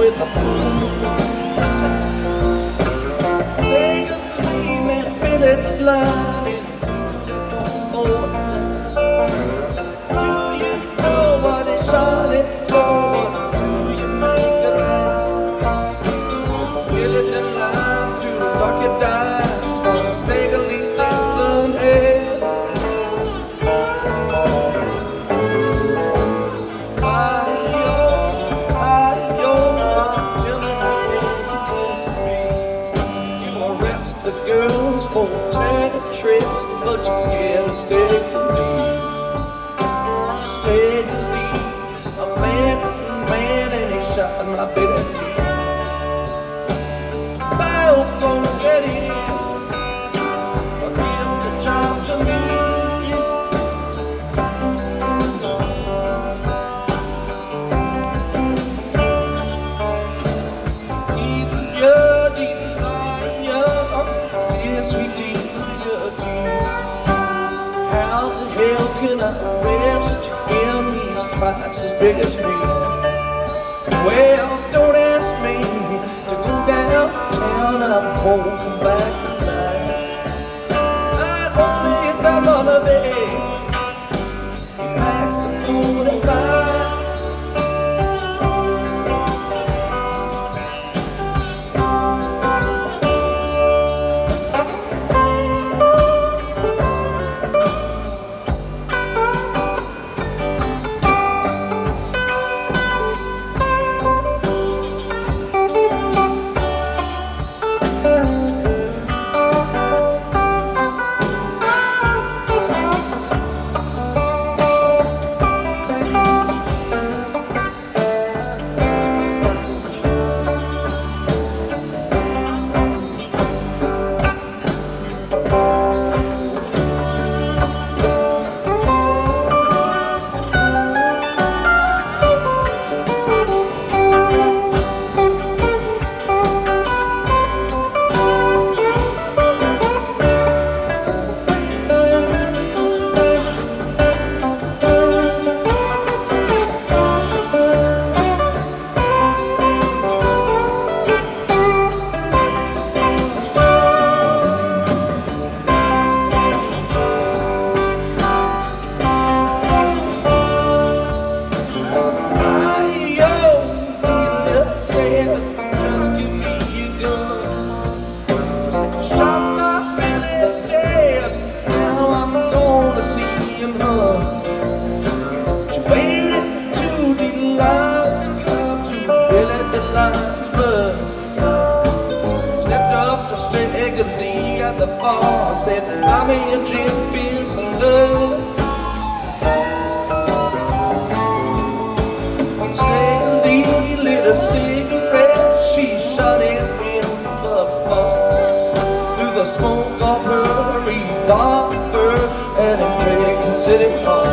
with a fool. Take a dream and Billy Blind. Oh, do you know what he shot it for? Do you make it right? Spill it in line through the bucket dice for the steak of least in Sunday. The girls for turning tricks, but you're scared to stay with me. Stay with me. A man, and he shot my baby. I'm gonna get him, or give the job to me. How the hell can I rest him? He's twice as big as me. Well, don't ask me to go downtown. I'm home, come back tonight. Not only is that lullaby, he packs a 45. Stepped up to Steggedy at the bar, said, "Mommy and Jim feel some love." Steggedy lit a cigarette, she shot him in the fall. Through the smoke of her revolver, and him dragged to City Hall.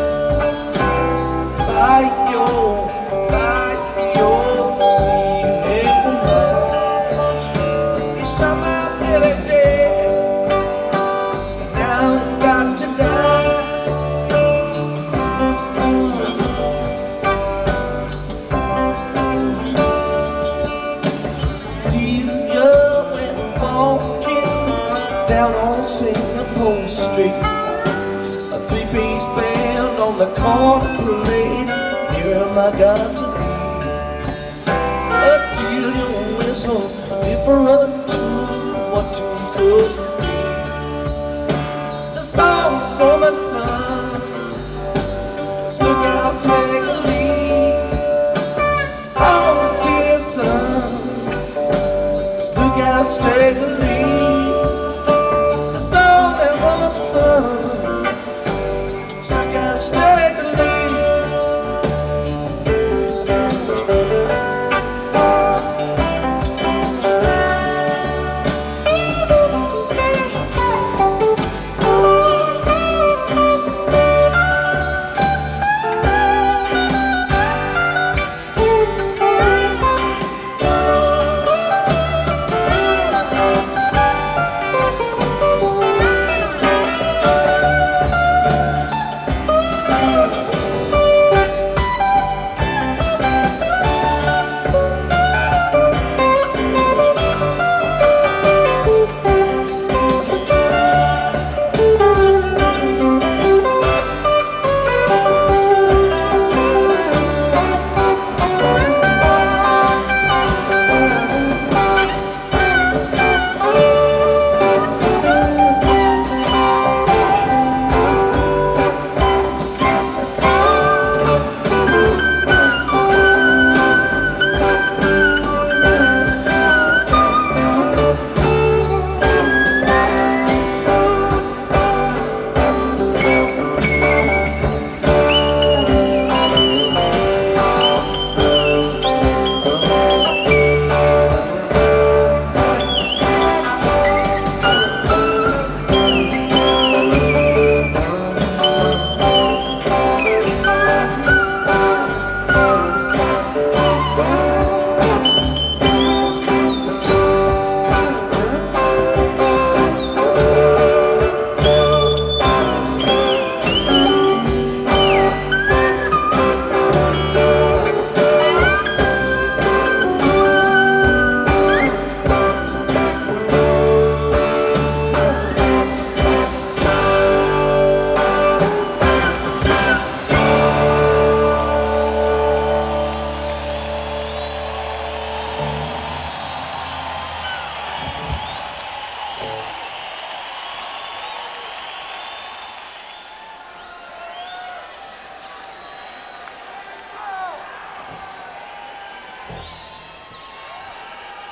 Down on Singapore Street, a three-piece band on the corner parade, near him I got to be. A deal you whistle, a different tune, what you could